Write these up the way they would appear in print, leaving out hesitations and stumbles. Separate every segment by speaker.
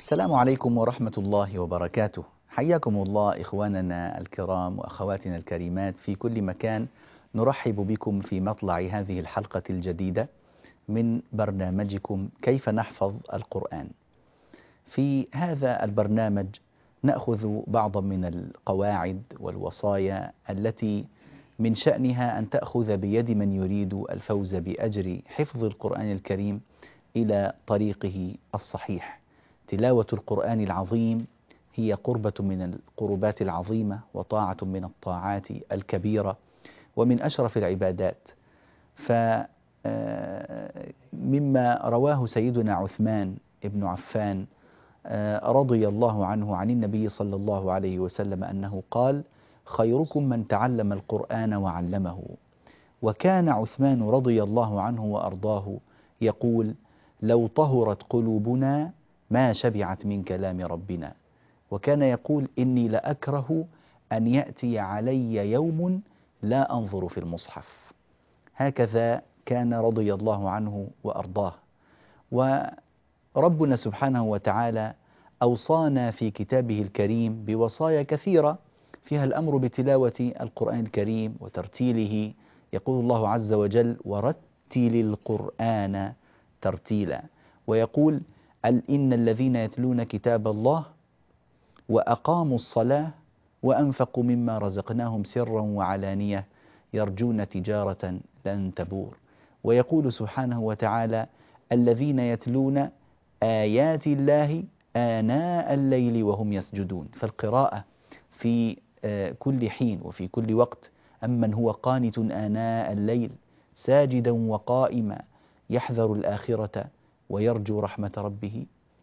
Speaker 1: السلام عليكم ورحمة الله وبركاته. حياكم الله إخواننا الكرام وأخواتنا الكريمات في كل مكان. نرحب بكم في مطلع هذه الحلقة الجديدة من برنامجكم كيف نحفظ القرآن. في هذا البرنامج نأخذ بعضا من القواعد والوصايا التي من شأنها أن تأخذ بيد من يريد الفوز بأجر حفظ القرآن الكريم إلى طريقه الصحيح. تلاوة القرآن العظيم هي قربة من القربات العظيمة وطاعة من الطاعات الكبيرة ومن أشرف العبادات. فمما رواه سيدنا عثمان بن عفان رضي الله عنه عن النبي صلى الله عليه وسلم أنه قال: خيركم من تعلم القرآن وعلمه. وكان عثمان رضي الله عنه وأرضاه يقول: لو طهرت قلوبنا ما شبعت من كلام ربنا. وكان يقول: إني لأكره أن يأتي علي يوم لا أنظر في المصحف. هكذا كان رضي الله عنه وأرضاه. وربنا سبحانه وتعالى أوصانا في كتابه الكريم بوصايا كثيرة فيها الأمر بتلاوة القرآن الكريم وترتيله. يقول الله عز وجل: ورتل القرآن ترتيلا. ويقول: إن الذين يتلون كتاب الله وأقاموا الصلاة وأنفقوا مما رزقناهم سرا وعلانية يرجون تجارة لن تبور. ويقول سبحانه وتعالى: الذين يتلون آيات الله آناء الليل وهم يسجدون. فالقراءة في كل حين وفي كل وقت. أمن هو قانت آناء الليل ساجدا وقائما يحذر الآخرة ويرجو رحمة ربه.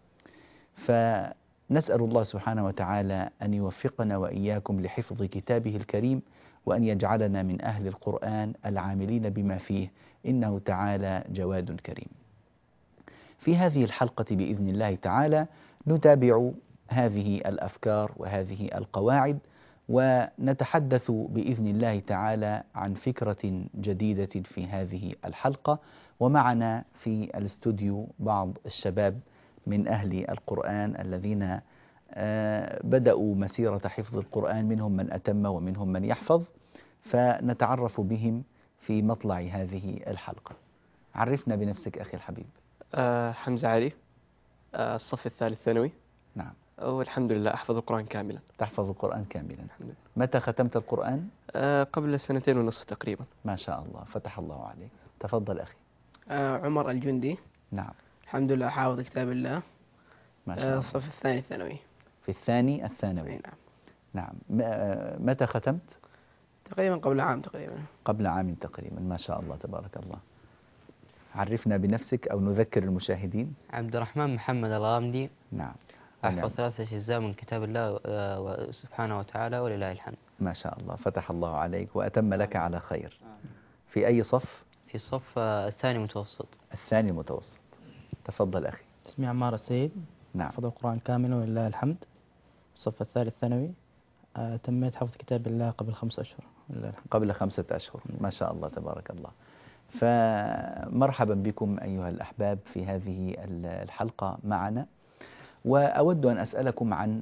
Speaker 1: فنسأل الله سبحانه وتعالى أن يوفقنا وإياكم لحفظ كتابه الكريم، وأن يجعلنا من أهل القرآن العاملين بما فيه، إنه تعالى جواد كريم. في هذه الحلقة بإذن الله تعالى نتابع هذه الأفكار وهذه القواعد، ونتحدث بإذن الله تعالى عن فكرة جديدة في هذه الحلقة. ومعنا في الاستوديو بعض الشباب من أهل القرآن الذين بدأوا مسيرة حفظ القرآن، منهم من أتم ومنهم من يحفظ، فنتعرف بهم في مطلع هذه الحلقة. عرفنا بنفسك أخي الحبيب.
Speaker 2: حمزة علي، الصف الثالث ثانوي.
Speaker 1: نعم.
Speaker 2: والحمد لله أحفظ القرآن كاملا.
Speaker 1: تحفظ القرآن كاملا.
Speaker 2: الحمد لله.
Speaker 3: متى ختمت القرآن؟
Speaker 2: قبل 2.5 تقريبا.
Speaker 1: ما شاء الله، فتح الله عليك. تفضل أخي.
Speaker 4: عمر الجندي.
Speaker 1: نعم.
Speaker 4: الحمد لله حافظ كتاب الله.
Speaker 1: ما شاء الله.
Speaker 4: الصف الثاني الثانوي.
Speaker 1: في الثاني الثانوي.
Speaker 4: نعم.
Speaker 1: نعم. متى ختمت؟
Speaker 4: تقريبا قبل عام تقريبا.
Speaker 1: قبل عام تقريبا. ما شاء الله تبارك الله. عرفنا بنفسك أو نذكر المشاهدين.
Speaker 5: عبد الرحمن محمد الغامدي.
Speaker 1: نعم.
Speaker 5: أحفظ 3 أجزاء من كتاب الله سبحانه وتعالى ولله الحمد.
Speaker 1: ما شاء الله، فتح الله عليك وأتم لك على خير. في أي صف؟
Speaker 5: في الصف الثاني متوسط.
Speaker 1: الثاني المتوسط. تفضل أخي.
Speaker 6: اسمي عمار السيد.
Speaker 1: نعم.
Speaker 6: حفظ القرآن كاملا ولله الحمد. الصف الثالث ثانوي. تميت حفظ كتاب الله قبل 5 أشهر.
Speaker 1: قبل 5 أشهر. ما شاء الله تبارك الله. فمرحبا بكم أيها الأحباب في هذه الحلقة معنا. وأود أن أسألكم عن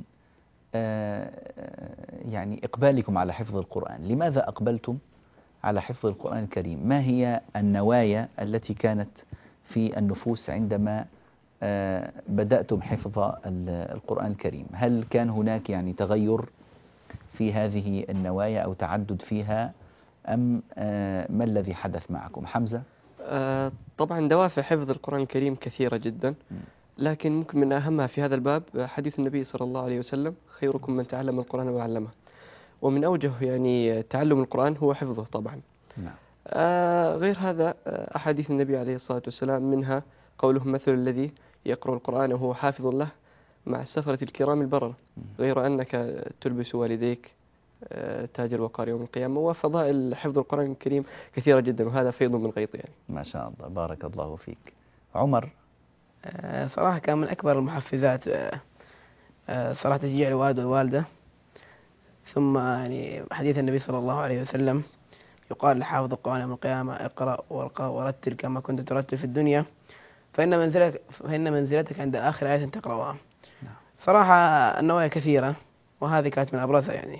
Speaker 1: يعني إقبالكم على حفظ القرآن. لماذا أقبلتم على حفظ القرآن الكريم؟ ما هي النوايا التي كانت في النفوس عندما بدأتم حفظ القرآن الكريم؟ هل كان هناك يعني تغير في هذه النوايا أو تعدد فيها، أم ما الذي حدث معكم؟ حمزة.
Speaker 2: طبعا دوافع حفظ القرآن الكريم كثيرة جدا، لكن ممكن من أهمها في هذا الباب حديث النبي صلى الله عليه وسلم: خيركم من تعلم القرآن وعلمه. ومن أوجه يعني تعلم القرآن هو حفظه طبعا.
Speaker 1: نعم.
Speaker 2: غير هذا أحاديث النبي عليه الصلاة والسلام، منها قوله: مثل الذي يقرأ القرآن وهو حافظ له مع السفرة الكرام البررة، غير أنك تلبس والديك تاج الوقار يوم القيامة. وفضائل حفظ القرآن الكريم كثيرة جدا، وهذا فيض من غيط يعني.
Speaker 1: ما شاء الله، بارك الله فيك. عمر.
Speaker 4: صراحة كان من أكبر المحفزات صراحة تشجيع الوالد والوالدة. ثم يعني حديث النبي صلى الله عليه وسلم يقال لحافظ القرآن يوم القيامة: اقرأ وارقى ورتل كما كنت ترتل في الدنيا، فإن منزلتك عند آخر آية تقرأها. صراحة النوايا كثيرة، وهذه كانت من أبرزها يعني.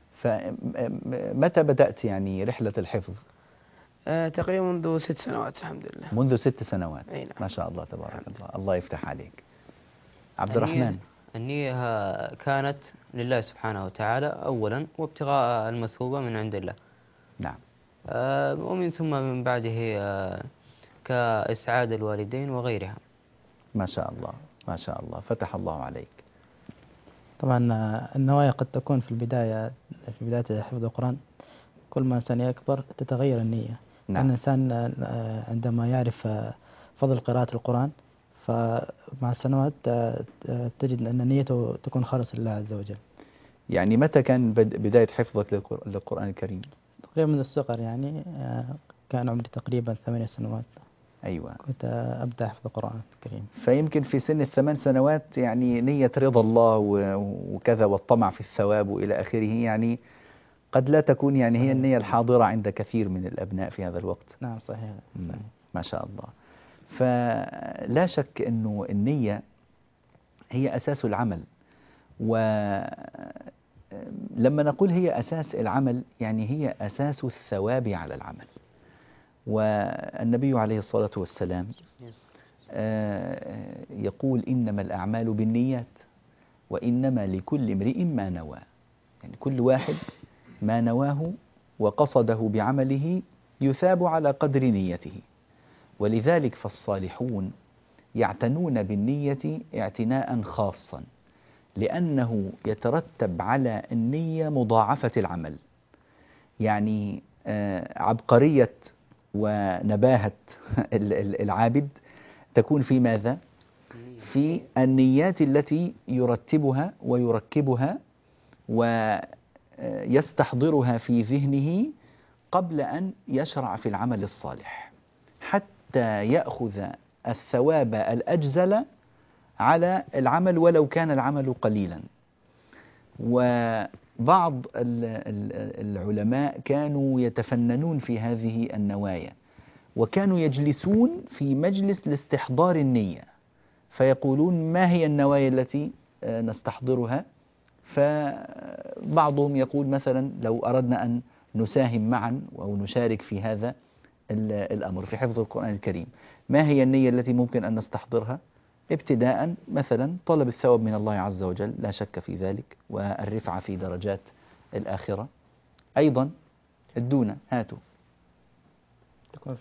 Speaker 1: فمتى بدأت يعني رحلة الحفظ؟
Speaker 4: تقريبا منذ 6 سنوات الحمد لله.
Speaker 1: منذ 6 سنوات.
Speaker 4: أي نعم.
Speaker 1: ما شاء الله تبارك الله، الله يفتح عليك. عبد
Speaker 5: النية
Speaker 1: الرحمن.
Speaker 5: النية كانت لله سبحانه وتعالى أولا، وابتغاء المثوبة من عند الله.
Speaker 1: نعم.
Speaker 5: ومن ثم من بعده كإسعاد الوالدين وغيرها.
Speaker 1: ما شاء الله ما شاء الله، فتح الله عليك.
Speaker 6: طبعا النوايا قد تكون في بداية حفظ القرآن، كل ما الإنسان يكبر تتغير النية.
Speaker 1: نعم.
Speaker 6: لأن الإنسان عندما يعرف فضل قراءة القرآن، فمع السنوات تجد أن نيته تكون خالصة لله عز وجل.
Speaker 1: يعني متى كان بداية حفظك للقرآن الكريم؟
Speaker 6: تقريبا من الصغر يعني، كان عمري تقريبا 8 سنوات.
Speaker 1: أيوة.
Speaker 6: كنت أبدأ أحفظ القرآن الكريم.
Speaker 1: فيمكن في سن ال8 سنوات يعني نية رضا الله وكذا والطمع في الثواب وإلى آخره، يعني قد لا تكون يعني هي النية الحاضرة عند كثير من الأبناء في هذا الوقت.
Speaker 6: نعم صحيح.
Speaker 1: ما شاء الله. فلا شك أنه النية هي أساس العمل، ولما نقول هي أساس العمل يعني هي أساس الثواب على العمل. والنبي عليه الصلاة والسلام يقول إنما الأعمال بالنيات وإنما لكل امرئ ما نوى. يعني كل واحد ما نواه وقصده بعمله يثاب على قدر نيته. ولذلك فالصالحون يعتنون بالنية اعتناء خاصا، لأنه يترتب على النية مضاعفة العمل. يعني عبقرية ونباهة العابد تكون في ماذا؟ في النيات التي يرتبها ويركبها ويستحضرها في ذهنه قبل أن يشرع في العمل الصالح، حتى يأخذ الثواب الأجزل على العمل ولو كان العمل قليلا. وبعض العلماء كانوا يتفننون في هذه النوايا، وكانوا يجلسون في مجلس لاستحضار النية، فيقولون ما هي النوايا التي نستحضرها؟ فبعضهم يقول مثلا لو أردنا أن نساهم معا أو نشارك في هذا الأمر في حفظ القرآن الكريم، ما هي النية التي ممكن أن نستحضرها؟ ابتداء مثلا طلب الثواب من الله عز وجل، لا شك في ذلك، والرفعة في درجات الآخرة. أيضا الدونة هاتوا
Speaker 6: تكون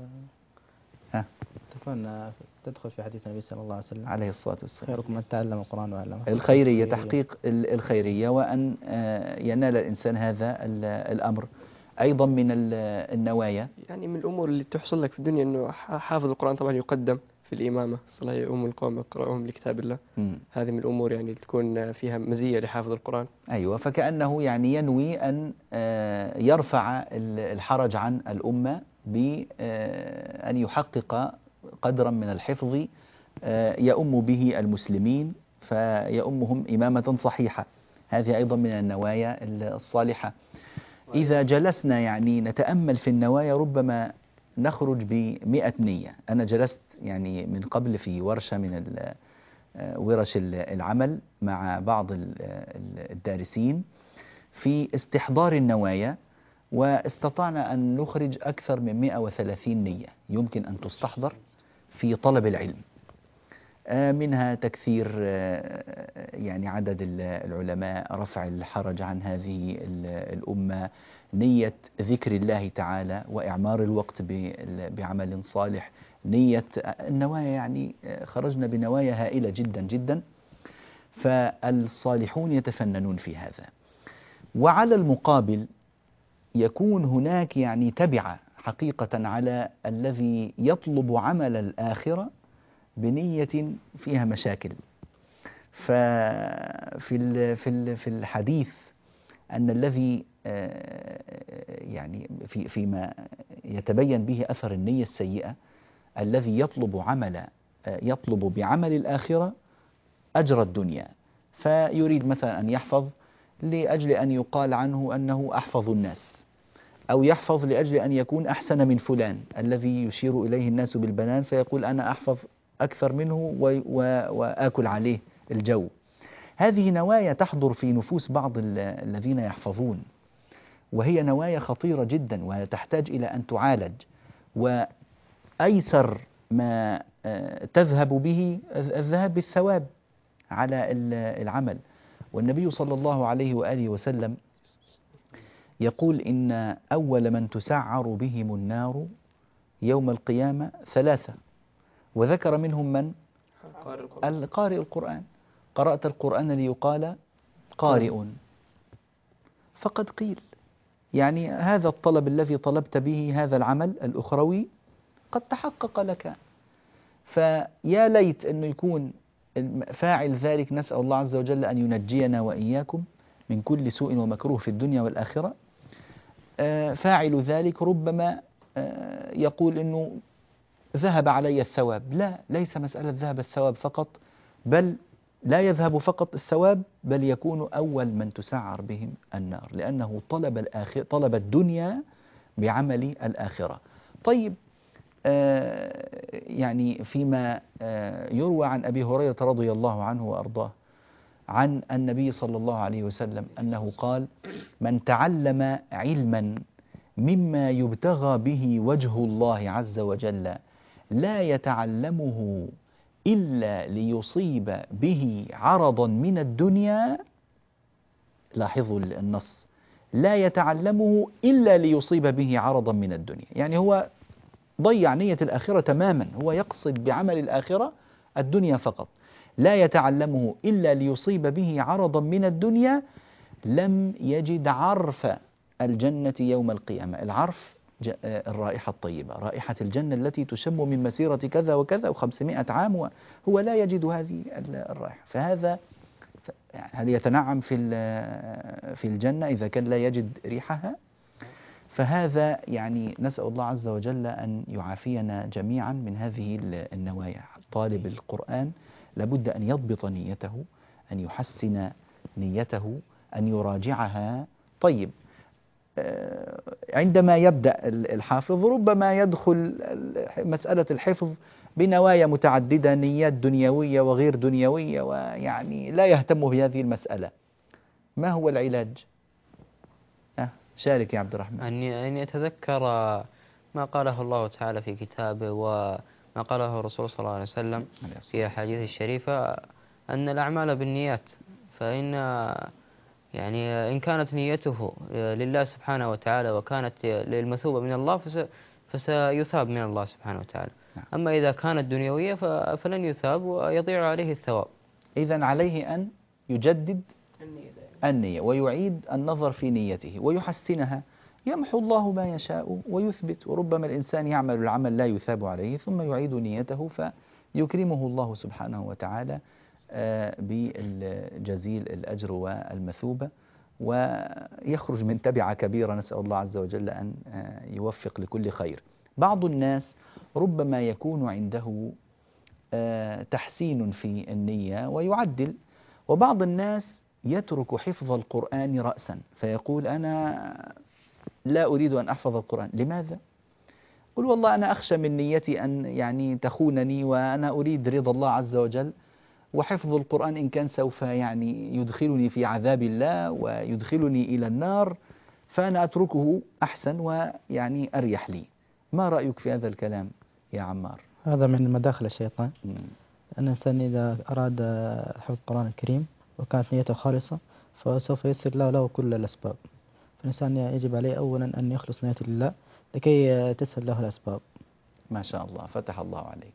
Speaker 6: تدخل في حديث النبي صلى الله عليه وسلم
Speaker 1: عليه الصلاة والسلام:
Speaker 6: خيركم من تعلم القرآن وعلمه.
Speaker 1: الخيرية، تحقيق الخيرية، وأن ينال الإنسان هذا الأمر. أيضا من النوايا
Speaker 2: يعني من الأمور اللي تحصل لك في الدنيا أنه حافظ القرآن طبعا يقدم في الإمامة، صلاة يؤم القوم يقرأهم لكتاب الله. هذه من الأمور يعني تكون فيها مزية لحافظ قرآن.
Speaker 1: أيوة، فكأنه يعني ينوي أن يرفع الحرج عن الأمة بأن يحقق قدرا من الحفظ يؤم به المسلمين، فيؤمهم إمامة صحيحة. هذه أيضا من النوايا الصالحة. إذا جلسنا يعني نتأمل في النوايا ربما نخرج ب100 نية. أنا جلست يعني من قبل في ورشة من ورش العمل مع بعض الدارسين في استحضار النوايا، واستطعنا أن نخرج أكثر من 130 نية يمكن أن تستحضر في طلب العلم. منها تكثير يعني عدد العلماء، رفع الحرج عن هذه الأمة، نية ذكر الله تعالى وإعمار الوقت بعمل صالح، نية النوايا. يعني خرجنا بنوايا هائلة جدا جدا، فالصالحون يتفننون في هذا. وعلى المقابل يكون هناك يعني تبعة حقيقة على الذي يطلب عمل الآخرة بنية فيها مشاكل. في الحديث أن الذي يعني فيما يتبين به أثر النية السيئة، الذي يطلب بعمل الآخرة أجر الدنيا، فيريد مثلا أن يحفظ لأجل أن يقال عنه أنه أحفظ الناس، أو يحفظ لأجل أن يكون أحسن من فلان الذي يشير إليه الناس بالبنان، فيقول أنا أحفظ أكثر منه وآكل عليه الجو. هذه نوايا تحضر في نفوس بعض الذين يحفظون، وهي نوايا خطيرة جدا وتحتاج إلى أن تعالج. وأيسر ما تذهب به الذهاب بالثواب على العمل. والنبي صلى الله عليه وآله وسلم يقول إن أول من تسعر بهم النار يوم القيامة 3، وذكر منهم من؟ القارئ القرآن. قرأت القرآن ليقال قارئ، فقد قيل. يعني هذا الطلب الذي طلبت به هذا العمل الأخروي قد تحقق لك. فيا ليت أنه يكون فاعل ذلك، نسأل الله عز وجل أن ينجينا وإياكم من كل سوء ومكروه في الدنيا والآخرة. فاعل ذلك ربما يقول أنه ذهب علي الثواب. لا، ليس مسألة ذهب الثواب فقط، بل لا يذهب فقط الثواب، بل يكون أول من تسعر بهم النار، لأنه طلب الدنيا بعمل الآخرة. طيب، يعني فيما يروى عن أبي هريرة رضي الله عنه وأرضاه عن النبي صلى الله عليه وسلم أنه قال: من تعلم علما مما يبتغى به وجه الله عز وجل لا يتعلمه إلا ليصيب به عرضا من الدنيا. لاحظوا النص: لا يتعلمه إلا ليصيب به عرضا من الدنيا. يعني هو ضيع نية الآخرة تماما، هو يقصد بعمل الآخرة الدنيا فقط. لا يتعلمه إلا ليصيب به عرضا من الدنيا لم يجد عرف الجنة يوم القيامة. العرف الرائحة الطيبة، رائحة الجنة التي تشم من مسيرة كذا وكذا و500 عام، هو لا يجد هذه الرائحة. فهذا هل يتنعم في الجنة إذا كان لا يجد ريحها؟ فهذا يعني نسأل الله عز وجل أن يعافينا جميعا من هذه النوايا. طالب القرآن لابد أن يضبط نيته، أن يحسن نيته، أن يراجعها. طيب، عندما يبدأ الحافظ ربما يدخل مسألة الحفظ بنوايا متعددة، نيات دنيوية وغير دنيوية، ويعني لا يهتم بهذه المسألة. ما هو العلاج؟ شارك يا عبد الرحمن.
Speaker 5: أن يتذكر ما قاله الله تعالى في كتابه وما قاله الرسول صلى الله عليه وسلم في أحاديث الشريفة، أن الأعمال بالنيات. فإن يعني إن كانت نيته لله سبحانه وتعالى وكانت للمثوبة من الله فسيثاب من الله سبحانه وتعالى. أما إذا كانت دنيوية فلن يثاب ويضيع عليه الثواب.
Speaker 1: إذن عليه أن يجدد النية ويعيد النظر في نيته ويحسنها. يمحو الله ما يشاء ويثبت. وربما الإنسان يعمل العمل لا يثاب عليه ثم يعيد نيته فيكرمه الله سبحانه وتعالى بالجزيل الأجر والمثوبة، ويخرج من تبعة كبيرة. نسأل الله عز وجل أن يوفق لكل خير. بعض الناس ربما يكون عنده تحسين في النية ويعدل، وبعض الناس يترك حفظ القرآن رأسا فيقول: أنا لا أريد أن أحفظ القرآن. لماذا؟ قل: والله أنا أخشى من نيتي أن يعني تخونني، وأنا أريد رضا الله عز وجل، وحفظ القرآن إن كان سوف يعني يدخلني في عذاب الله ويدخلني إلى النار، فأنا أتركه أحسن ويعني أريح لي. ما رأيك في هذا الكلام يا عمار؟
Speaker 6: هذا من مداخل الشيطان. أن الإنسان إذا أراد حفظ القرآن الكريم وكانت نيته خالصة فسوف ييسر له كل الأسباب. فالإنسان يجب عليه أولا أن يخلص نيته لله لكي تسهل له الأسباب.
Speaker 1: ما شاء الله، فتح الله عليك.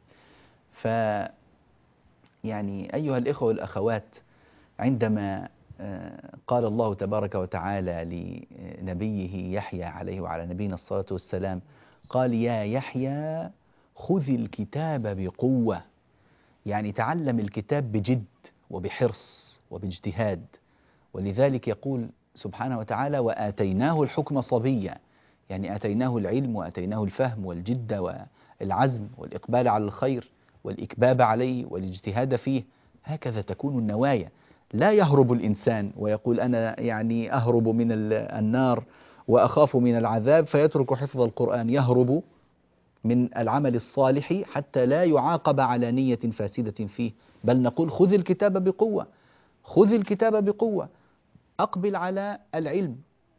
Speaker 1: يعني أيها الإخوة والأخوات، عندما قال الله تبارك وتعالى لنبيه يحيى عليه وعلى نبينا الصلاة والسلام، قال: يا يحيى خذ الكتاب بقوة. يعني تعلم الكتاب بجد وبحرص وباجتهاد. ولذلك يقول سبحانه وتعالى: وآتيناه الحكم صبيا. يعني آتيناه العلم وآتيناه الفهم والجد والعزم والإقبال على الخير والإكباب عليه والاجتهاد فيه. هكذا تكون النوايا. لا يهرب الإنسان ويقول: أنا يعني أهرب من النار وأخاف من العذاب، فيترك حفظ القرآن. يهرب من العمل الصالح حتى لا يعاقب على نية فاسدة فيه. بل نقول: خذ الكتاب بقوة، خذ الكتاب بقوة، أقبل على العلم،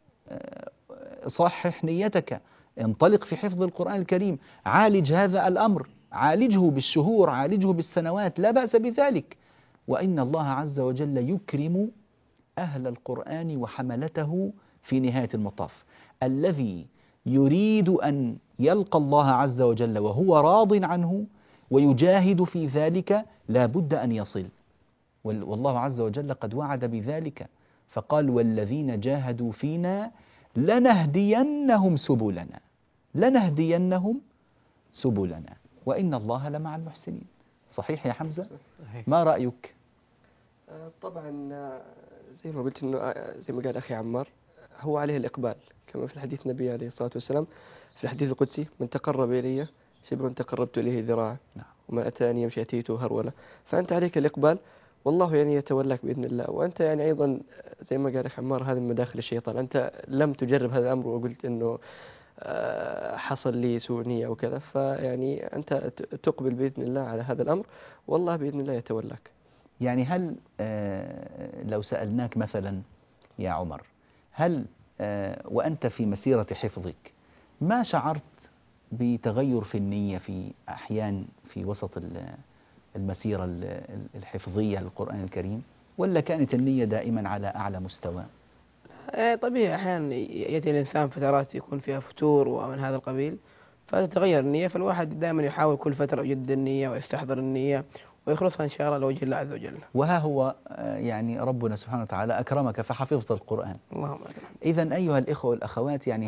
Speaker 1: صحح نيتك، انطلق في حفظ القرآن الكريم، عالج هذا الأمر، عالجه بالشهور، عالجه بالسنوات، لا بأس بذلك. وإن الله عز وجل يكرم أهل القرآن وحملته في نهاية المطاف. الذي يريد أن يلقى الله عز وجل وهو راض عنه ويجاهد في ذلك لا بد أن يصل، والله عز وجل قد وعد بذلك فقال: والذين جاهدوا فينا لنهدينهم سبلنا، لنهدينهم سبلنا وإن الله لمع المحسنين. صحيح يا حمزة؟
Speaker 5: صحيح.
Speaker 1: ما رأيك؟
Speaker 2: طبعا زي ما قلت انه زي ما قال اخي عمار، هو عليه الاقبال كما في الحديث النبي عليه الصلاه والسلام في الحديث القدسي: من تقرب الي شبرا تقربت اليه ذراعا،
Speaker 1: نعم.
Speaker 2: وما اتاني يمشي اتيته هرولا. فانت عليك الاقبال، والله يعني يتولاك باذن الله. وانت يعني ايضا زي ما قال اخي عمار، هذه من مداخل الشيطان. انت لم تجرب هذا الامر وقلت انه حصل لي سوء نية أو كذا، فيعني أنت تقبل بإذن الله على هذا الأمر، والله بإذن الله يتولاك.
Speaker 1: يعني هل لو سألناك مثلا يا عمر، هل وأنت في مسيرة حفظك ما شعرت بتغير في النية في أحيان في وسط المسيرة الحفظية للقرآن الكريم، ولا كانت النية دائما على أعلى مستوى؟
Speaker 4: طبيعي أحيانا يأتي الإنسان فترات يكون فيها فتور ومن هذا القبيل، فتتغير النية، فالواحد دائما يحاول كل فترة يجدد النية ويستحضر النية ويخلصها إن شاء الله لوجه الله عز وجل.
Speaker 1: وها هو يعني ربنا سبحانه وتعالى أكرمك فحفظت القرآن.
Speaker 4: اللهم لك الحمد.
Speaker 1: إذن أيها الإخوة والأخوات، يعني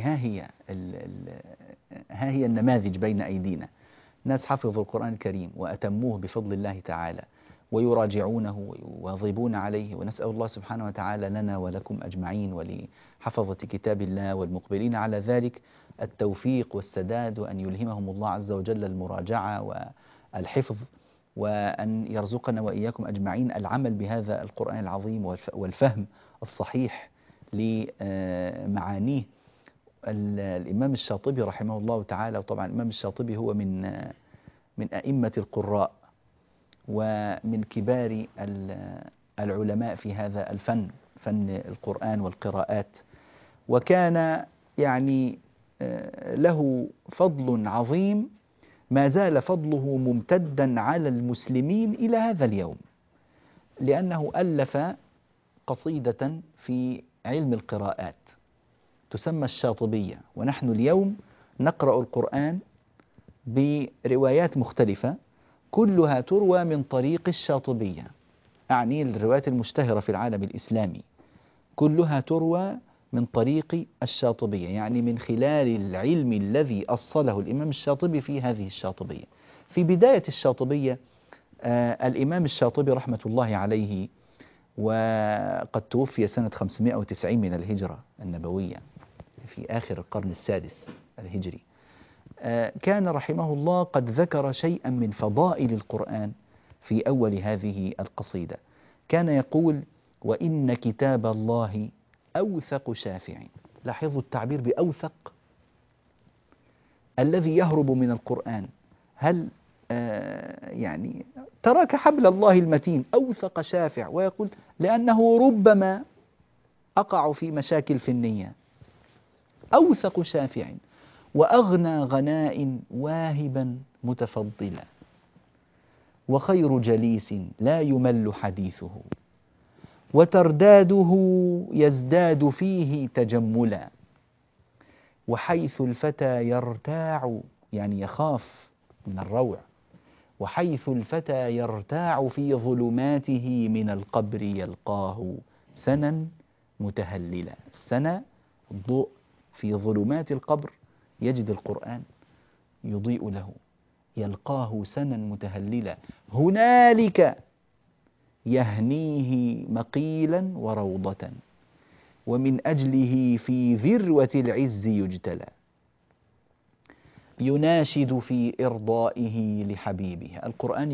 Speaker 1: ها هي النماذج بين أيدينا، ناس حفظوا القرآن الكريم وأتموه بفضل الله تعالى ويراجعونه ويواظبون عليه، ونسأل الله سبحانه وتعالى لنا ولكم أجمعين ولحفظة كتاب الله والمقبلين على ذلك التوفيق والسداد، وأن يلهمهم الله عز وجل المراجعة والحفظ، وأن يرزقنا وإياكم أجمعين العمل بهذا القرآن العظيم والفهم الصحيح لمعانيه. الإمام الشاطبي رحمه الله تعالى، وطبعا الإمام الشاطبي هو من أئمة القراء ومن كبار العلماء في هذا الفن، فن القرآن والقراءات، وكان يعني له فضل عظيم ما زال فضله ممتدا على المسلمين إلى هذا اليوم، لأنه ألف قصيدة في علم القراءات تسمى الشاطبية. ونحن اليوم نقرأ القرآن بروايات مختلفة كلها تروى من طريق الشاطبية، أعني الروايات المشتهرة في العالم الإسلامي كلها تروى من طريق الشاطبية، يعني من خلال العلم الذي أصله الإمام الشاطبي في هذه الشاطبية. في بداية الشاطبية الإمام الشاطبي رحمة الله عليه، وقد توفي سنة 590 من الهجرة النبوية في آخر القرن السادس الهجري، كان رحمه الله قد ذكر شيئا من فضائل القرآن في أول هذه القصيدة. كان يقول: وإن كتاب الله أوثق شافع. لاحظوا التعبير بأوثق، الذي يهرب من القرآن. هل يعني ترك حبل الله المتين، أوثق شافع، ويقول لأنه ربما أقع في مشاكل في النية. أوثق شافع وأغنى غناء واهبا متفضلا، وخير جليس لا يمل حديثه، وترداده يزداد فيه تجملا، وحيث الفتى يرتاع، يعني يخاف من الروع، وحيث الفتى يرتاع في ظلماته من القبر يلقاه سنا متهللا. السنا الضوء في ظلمات القبر، يجد القرآن يضيء له، يلقاه سنا متهللا، هنالك يهنيه مقيلا وروضة، ومن أجله في ذروة العز يجتلى، يناشد في إرضائه لحبيبه. القرآن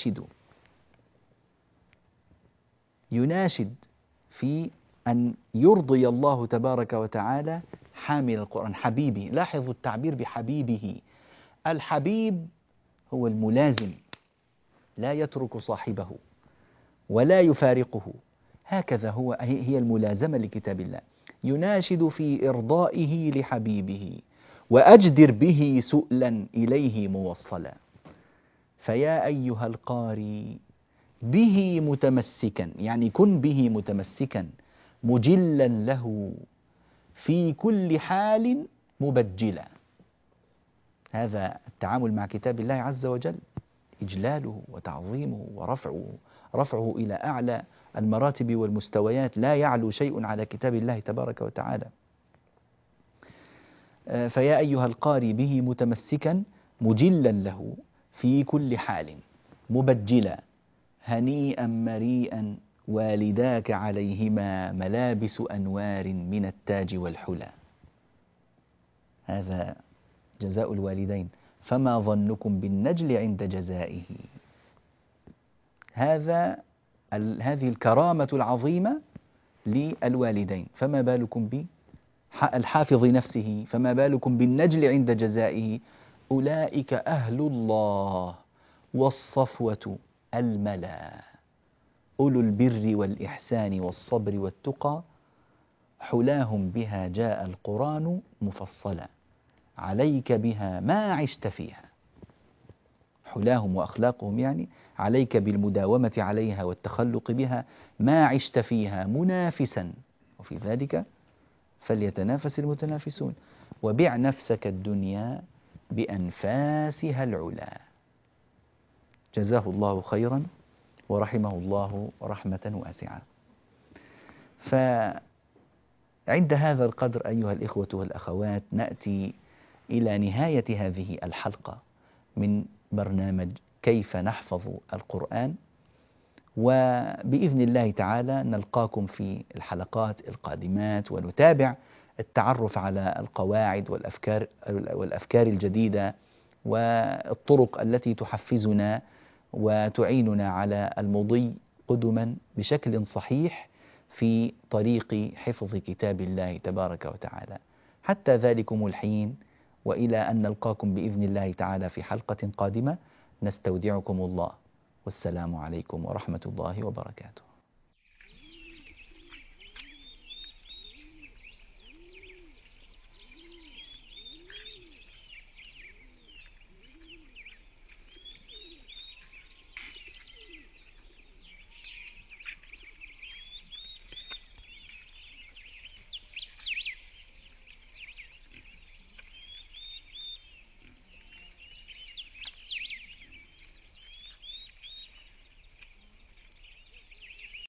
Speaker 1: يناشد في أن يرضي الله تبارك وتعالى حامل القرآن حبيبه. لاحظوا التعبير بحبيبه. الحبيب هو الملازم، لا يترك صاحبه ولا يفارقه. هكذا هي الملازمة لكتاب الله. يناشد في إرضائه لحبيبه وأجدر به سؤلا إليه موصلا. فيا أيها القاري به متمسكا، يعني كن به متمسكا، مجلا له في كل حال مبجلا. هذا التعامل مع كتاب الله عز وجل، إجلاله وتعظيمه ورفعه إلى أعلى المراتب والمستويات، لا يعلو شيء على كتاب الله تبارك وتعالى. فيا أيها القاري به متمسكا مجلا له في كل حال مبجلا، هنيئا مريئا والداك عليهما ملابس أنوار من التاج والحلى. هذا جزاء الوالدين، فما ظنكم بالنجل عند جزائه. هذه الكرامة العظيمة للوالدين، فما بالكم بالحافظ نفسه، فما بالكم بالنجل عند جزائه. أولئك أهل الله والصفوة الملا، أولو البر والإحسان والصبر والتقى، حلاهم بها جاء القرآن مفصلا، عليك بها ما عشت فيها. حلاهم وأخلاقهم يعني عليك بالمداومة عليها والتخلق بها ما عشت فيها منافسا، وفي ذلك فليتنافس المتنافسون. وبع نفسك الدنيا بأنفاسها العلا. جزاه الله خيرا ورحمه الله رحمة واسعة. فعند هذا القدر أيها الإخوة والأخوات نأتي إلى نهاية هذه الحلقة من برنامج كيف نحفظ القرآن، وبإذن الله تعالى نلقاكم في الحلقات القادمات ونتابع التعرف على القواعد والأفكار الجديدة والطرق التي تحفزنا وتعيننا على المضي قدما بشكل صحيح في طريق حفظ كتاب الله تبارك وتعالى. حتى ذلكم الحين، وإلى أن نلقاكم بإذن الله تعالى في حلقة قادمة، نستودعكم الله، والسلام عليكم ورحمة الله وبركاته.